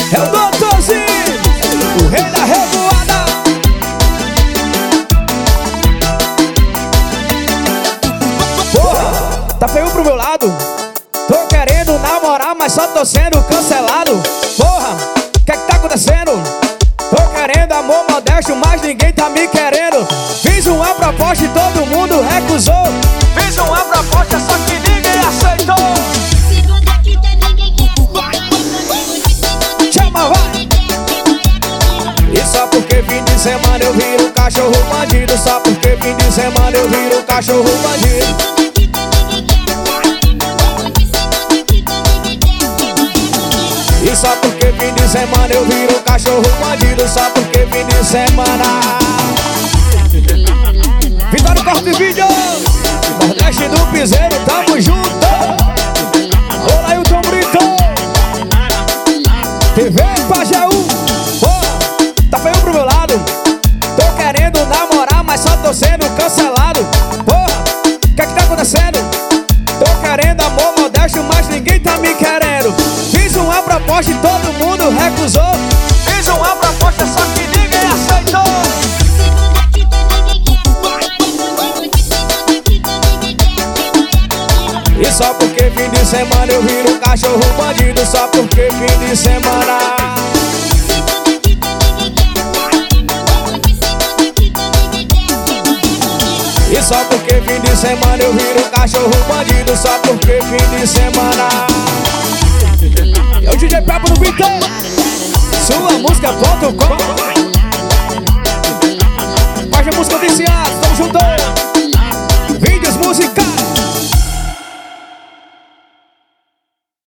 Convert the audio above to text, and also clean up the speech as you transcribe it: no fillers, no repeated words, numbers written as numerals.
É o doutorzinho, o rei da revoada. Porra, tá feio pro meu lado. Tô querendo namorar, mas só tô sendo cancelado. Porra, o que é que tá acontecendo? Tô querendo amor modesto, mas ninguém tá me querendo. Fiz uma proposta e todo mundo recusou. Fiz uma proposta, só que ninguém aceitou. Chama, vai! E só porque fim de semana eu viro cachorro bandido. Só porque fim de semana eu viro cachorro bandido. E só porque fim de semana eu viro cachorro bandido. Só porque fim de semana. Vitória Corte Vídeo, Nordeste do Piseiro, tamo junto. Olá, Ailton Brito, TV Pajeú. Porra, tá feio pro meu lado. Tô querendo namorar, mas só tô sendo cancelado. Porra, o que é que tá acontecendo? Tô querendo amor modesto, mas ninguém tá me querendo. Fiz uma proposta e todo mundo recusou. Fiz uma proposta, só que ninguém aceitou. E só porque fim de semana eu viro cachorro bandido. Só porque fim de semana. E só porque fim de semana eu viro cachorro bandido. Só porque fim de semana. É o DJ Pepo no beat. Sua música.com. Faz a música viciada, tamo junto. Vídeos musicais.